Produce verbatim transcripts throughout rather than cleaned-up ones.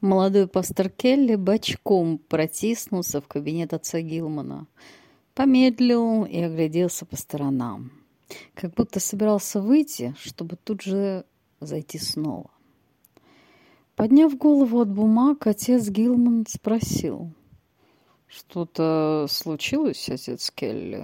Молодой пастор Келли бочком протиснулся в кабинет отца Гилмана, помедлил и огляделся по сторонам, как будто собирался выйти, чтобы тут же зайти снова. Подняв голову от бумаг, отец Гилман спросил: «Что-то случилось, отец Келли?»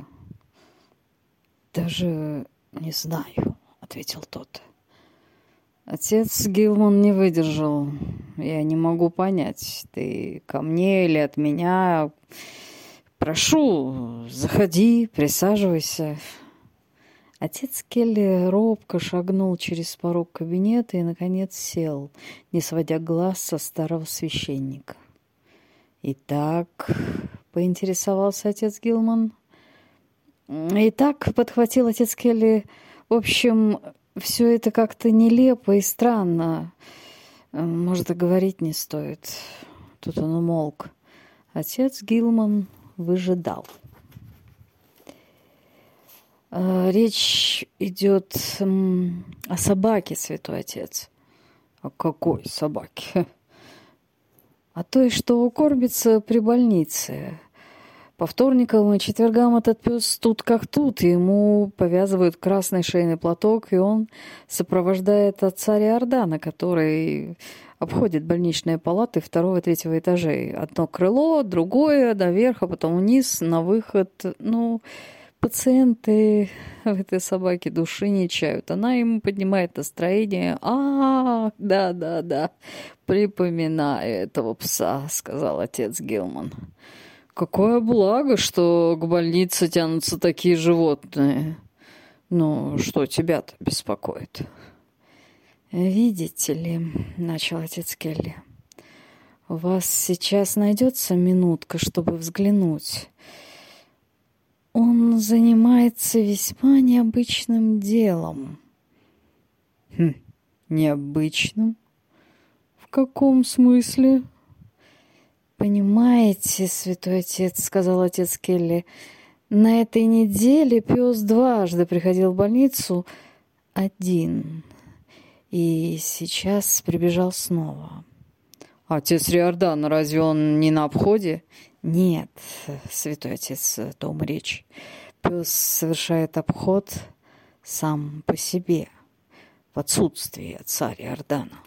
«Даже не знаю», — ответил тот. Отец Гилман не выдержал. «Я не могу понять, ты ко мне или от меня? Прошу, заходи, присаживайся». Отец Келли робко шагнул через порог кабинета и, наконец, сел, не сводя глаз со старого священника. «Итак», — поинтересовался отец Гилман. «Итак», — подхватил отец Келли, — «в общем, все это как-то нелепо и странно. Может, и говорить не стоит». Тут он умолк. Отец Гилман выжидал. «Речь идет о собаке, святой отец». «О какой собаке?» «О той, что кормится при больнице. По вторникам и четвергам этот пес тут как тут, и ему повязывают красный шейный платок, и он сопровождает отца Риордана, который обходит больничные палаты второго и третьего этажей. Одно крыло, другое, наверх, а потом вниз, на выход. Ну, пациенты в этой собаке души не чают. Она ему поднимает настроение. А, да-да-да, припоминаю этого пса», — сказал отец Гилман. «Какое благо, что к больнице тянутся такие животные. Ну, что тебя-то беспокоит?» «Видите ли, — начал отец Келли, — у вас сейчас найдется минутка, чтобы взглянуть. Он занимается весьма необычным делом». «Хм, необычным? В каком смысле?» «Понимаете, святой отец, — сказал отец Келли, — на этой неделе пес дважды приходил в больницу один, и сейчас прибежал снова». «Отец Риордан, разве он не на обходе?» «Нет, святой отец, о том речь. Пес совершает обход сам по себе, в отсутствии отца Риордана».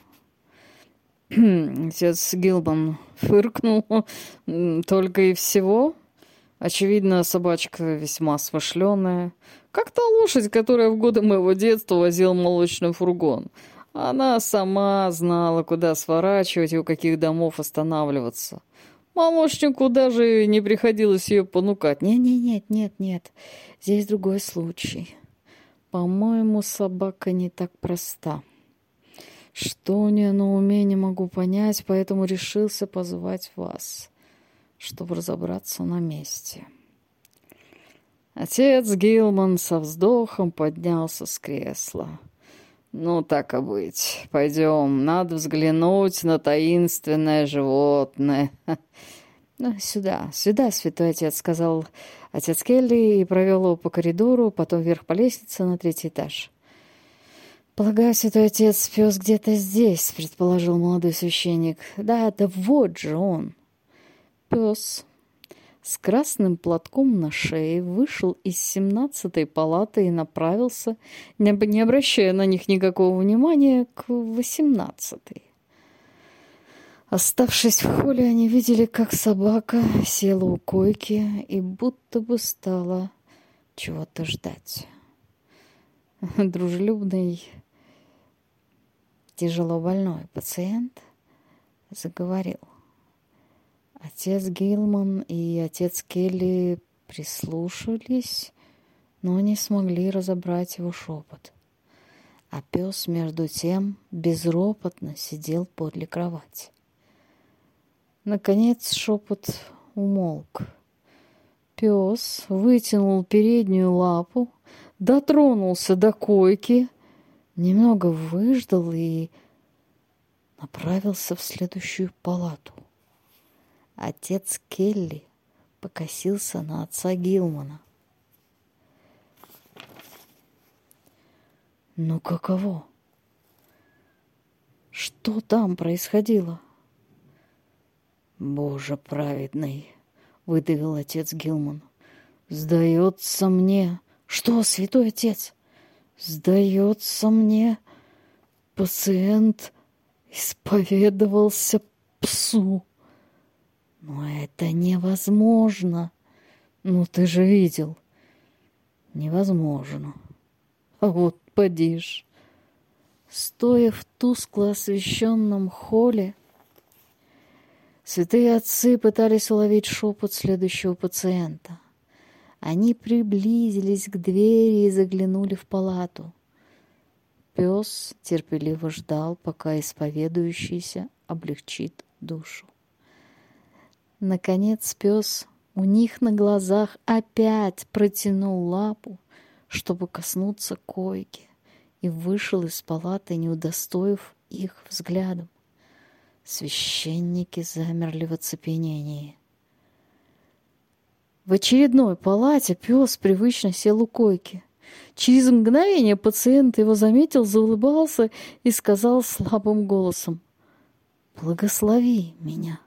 Отец Гилман фыркнул. «Только и всего? Очевидно, собачка весьма смышленая. Как та лошадь, которая в годы моего детства возила молочный фургон. Она сама знала, куда сворачивать и у каких домов останавливаться. Молочнику даже не приходилось ее понукать. Не-не-нет, нет-нет, здесь другой случай. По-моему, собака не так проста. Что у нее на уме, не могу понять, поэтому решился позвать вас, чтобы разобраться на месте». Отец Гилман со вздохом поднялся с кресла. «Ну, так и быть. Пойдем, надо взглянуть на таинственное животное». «Ну, сюда, сюда, святой отец», — сказал отец Келли и провел его по коридору, потом вверх по лестнице на третий этаж. «Полагаю, святой отец, пес где-то здесь», — предположил молодой священник. «Да, да вот же он». Пес с красным платком на шее вышел из семнадцатой палаты и направился, не не обращая на них никакого внимания, к восемнадцатой. Оставшись в холле, они видели, как собака села у койки и будто бы стала чего-то ждать. Дружелюбный, тяжело больной пациент заговорил. Отец Гилман и отец Келли прислушались, но не смогли разобрать его шепот. А пес, между тем, безропотно сидел подле кровати. Наконец шепот умолк. Пес вытянул переднюю лапу, дотронулся до койки, немного выждал и направился в следующую палату. Отец Келли покосился на отца Гилмана. «Ну каково? Что там происходило?» Боже праведный, выдавил отец Гилман. Сдается мне... Что, святой отец? Сдается мне, пациент исповедовался псу. Но это невозможно. Ну, ты же видел. Невозможно. А вот поди ж. Стоя в тускло освещенном холле, святые отцы пытались уловить шепот следующего пациента. Они приблизились к двери и заглянули в палату. Пес терпеливо ждал, пока исповедующийся облегчит душу. Наконец пес у них на глазах опять протянул лапу, чтобы коснуться койки, и вышел из палаты, не удостоив их взглядом. Священники замерли в оцепенении. В очередной палате пес привычно сел у койки. Через мгновение пациент его заметил, заулыбался и сказал слабым голосом: «Благослови меня».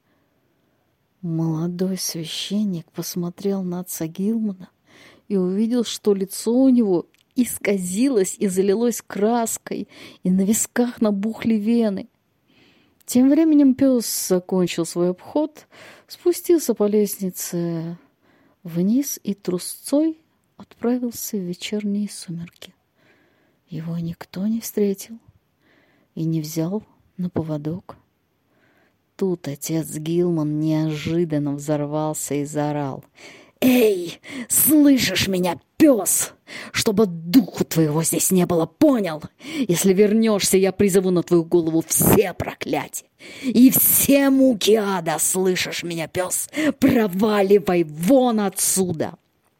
Молодой священник посмотрел на отца Гилмана и увидел, что лицо у него исказилось и залилось краской, и на висках набухли вены. Тем временем пес закончил свой обход, спустился по лестнице вниз и трусцой отправился в вечерние сумерки. Его никто не встретил и не взял на поводок. Тут отец Гилман неожиданно взорвался и заорал: «Эй, слышишь меня, пес? Чтобы духу твоего здесь не было, понял? Если вернешься, я призову на твою голову все проклятия и все муки ада, слышишь меня, пес? Проваливай вон отсюда!»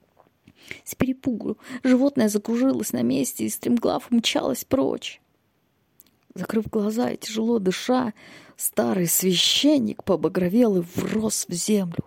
С перепугу животное закружилось на месте и стремглав умчалось прочь. Закрыв глаза и тяжело дыша, старый священник побагровел и врос в землю.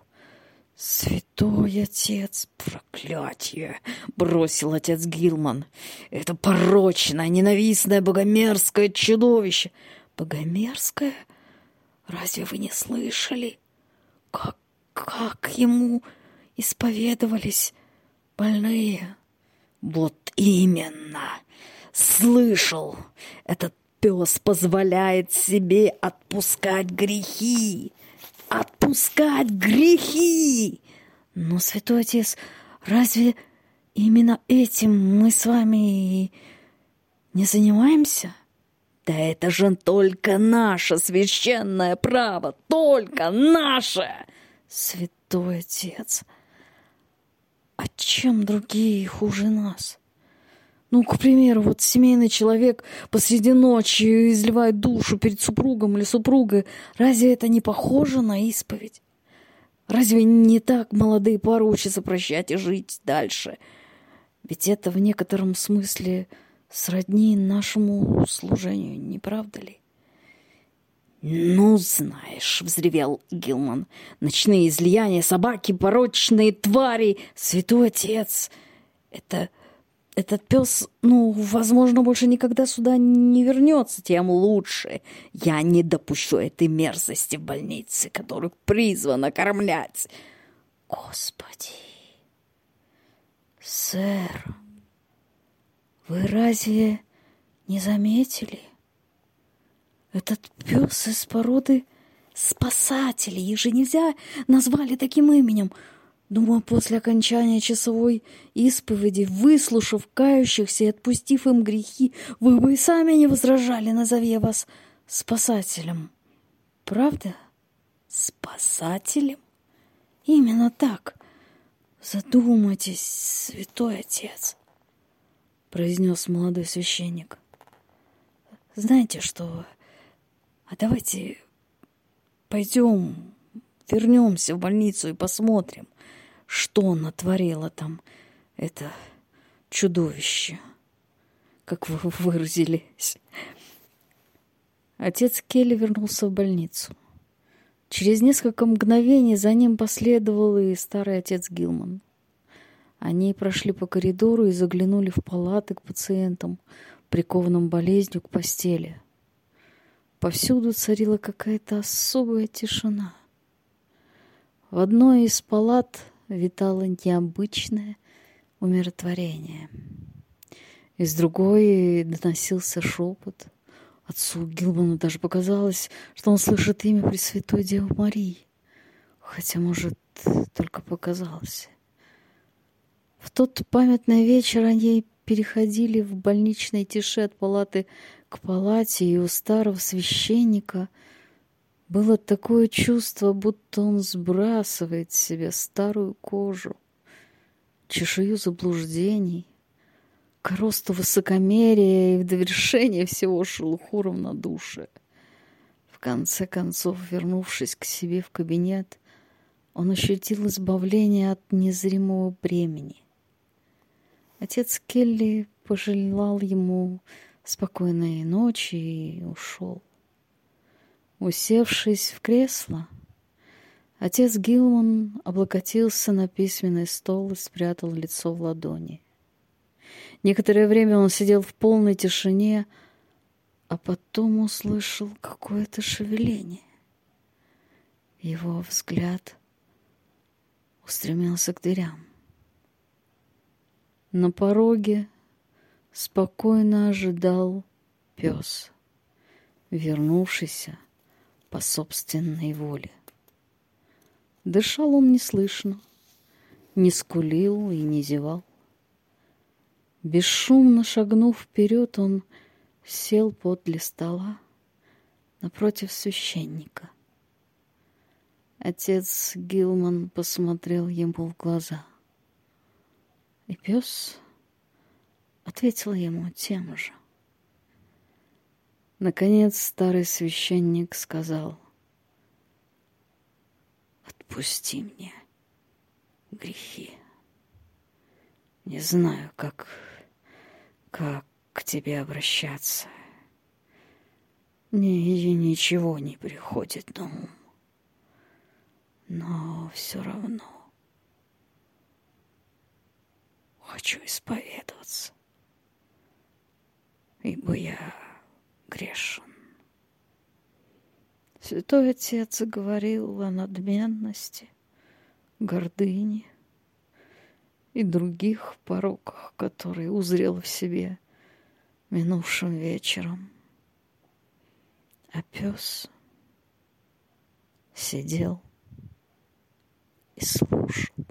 «Святой отец, проклятие!» — бросил отец Гилман. «Это порочное, ненавистное, богомерзкое чудовище!» «Богомерзкое? Разве вы не слышали, как, как ему исповедовались больные?» «Вот именно! Слышал! Этот пес позволяет себе отпускать грехи! Отпускать грехи!» «Но, святой отец, разве именно этим мы с вами не занимаемся?» «Да это же только наше священное право, только наше!» «Святой отец, а чем другие хуже нас? Ну, к примеру, вот семейный человек посреди ночи изливает душу перед супругом или супругой. Разве это не похоже на исповедь? Разве не так молодые пары учатся прощать и жить дальше? Ведь это в некотором смысле сродни нашему служению, не правда ли?» «Ну, знаешь», — взревел Гилман, — «ночные излияния, собаки, порочные твари, святой отец, это... Этот пес, ну, возможно, больше никогда сюда не вернется, тем лучше. Я не допущу этой мерзости в больнице, которую призвана кормлять». «Господи, сэр, вы разве не заметили? Этот пес из породы спасателей, их же нельзя назвали таким именем. Думаю, после окончания часовой исповеди, выслушав кающихся и отпустив им грехи, вы бы и сами не возражали, назови я вас спасателем. Правда? Спасателем? Именно так. Задумайтесь, святой отец», — произнес молодой священник. «Знаете что? А давайте пойдем, вернемся в больницу и посмотрим, что натворило там это чудовище, как вы выразились». Отец Келли вернулся в больницу. Через несколько мгновений за ним последовал и старый отец Гилман. Они прошли по коридору и заглянули в палаты к пациентам, прикованным болезнью к постели. Повсюду царила какая-то особая тишина. В одной из палат витало необычное умиротворение. Из другой доносился шепот. Отцу Гилману даже показалось, что он слышит имя Пресвятой Девы Марии, хотя, может, только показалось. В тот памятный вечер они переходили в больничной тиши от палаты к палате, и у старого священника было такое чувство, будто он сбрасывает с себя старую кожу, чешую заблуждений, коросту высокомерия и в довершение всего шелуху равнодушия. В конце концов, вернувшись к себе в кабинет, он ощутил избавление от незримого бремени. Отец Келли пожелал ему спокойной ночи и ушел. Усевшись в кресло, отец Гилман облокотился на письменный стол и спрятал лицо в ладони. Некоторое время он сидел в полной тишине, а потом услышал какое-то шевеление. Его взгляд устремился к дверям. На пороге спокойно ожидал пес, вернувшийся по собственной воле. Дышал он неслышно, не скулил и не зевал. Бесшумно шагнув вперед, он сел подле стола напротив священника. Отец Гилман посмотрел ему в глаза, и пес ответил ему тем же. Наконец старый священник сказал: «Отпусти мне грехи. Не знаю, как, как к тебе обращаться. Мне ничего не приходит на ум. Но все равно хочу исповедоваться, ибо я грешен». Святой Отец говорил о надменности, гордыне и других пороках, которые узрел в себе минувшим вечером. А пес сидел и слушал.